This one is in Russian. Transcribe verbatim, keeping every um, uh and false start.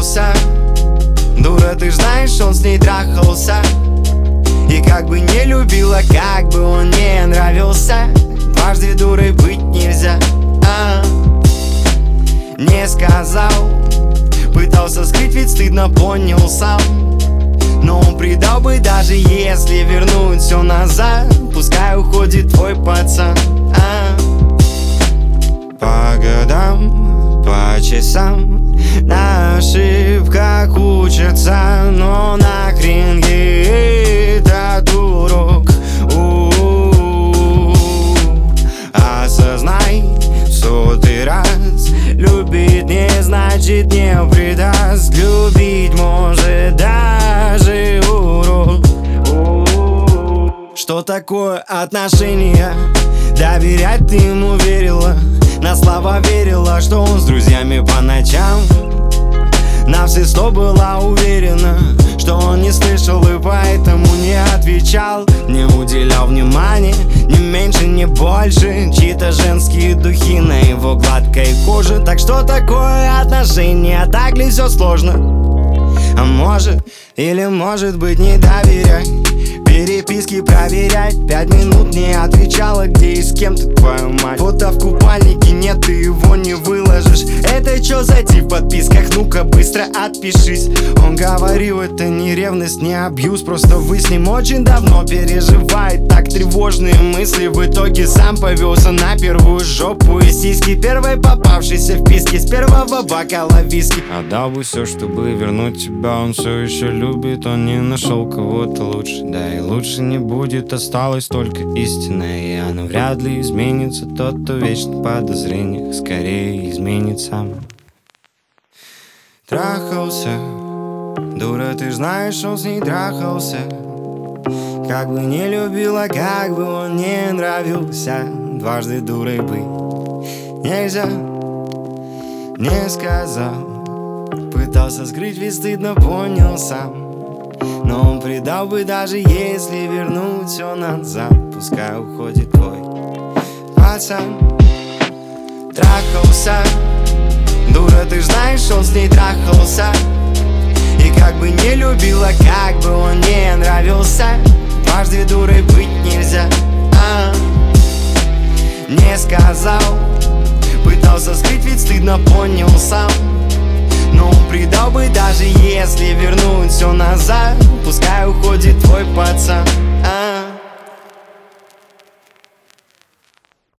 нравился. Дура, ты ж знаешь, он с ней трахался. И как бы не любила, как бы он не нравился, дважды дурой быть нельзя. а Не сказал, пытался скрыть, ведь стыдно, понял сам. Но он предал бы, даже если вернуть все назад. Пускай уходит твой пацан. а По годам, по часам на ошибках учатся, но нахрен ей этот урок. У-у-у. Осознай в сотый раз, любить не значит не предаст. Любить может даже урок. Что такое отношения? Доверять ты ему верила, на слова верила, что он с друзьями по ночам. На все сто была уверена, что он не слышал и поэтому не отвечал, не уделял внимания, ни меньше, ни больше. Чьи-то женские духи на его гладкой коже. Так что такое отношения? Так ли все сложно? А может, или может быть не доверять, переписки проверять. Пять минут не отвечала, где и с кем ты, твою мать. Фото в купальнике нет, ты его не выложишь. Это чё за тип в подписках? Ну-ка быстро отпишись. Он говорил, это не ревность, не абьюз, просто вы с ним очень давно переживает. Так тревожные мысли, в итоге сам повелся на первую жопу и сиськи. Первой попавшейся в писке с первого бокала виски. Отдал бы все, чтобы вернуть тебя, он все еще любит. Он не нашел кого-то лучше, да и лучше не будет, осталось только истина. И она вряд ли изменится. Тот, кто вечно в подозрениях, скорее изменит сам. Трахался, дура, ты ж знаешь, он с ней трахался. Как бы не любила, как бы он не нравился, дважды дурой быть нельзя. Не сказал, пытался скрыть, ведь стыдно, понял сам. Но он предал бы, даже если вернуть все назад. Пускай уходит твой пацан. Трахался, дура, ты ж знаешь, он с ней трахался. И как бы не любила, как бы он не нравился, дважды дурой быть нельзя. а Не сказал, пытался скрыть, ведь стыдно, понял сам. Но он предал бы, даже если вернуть все назад. Пускай уходит твой пацан. а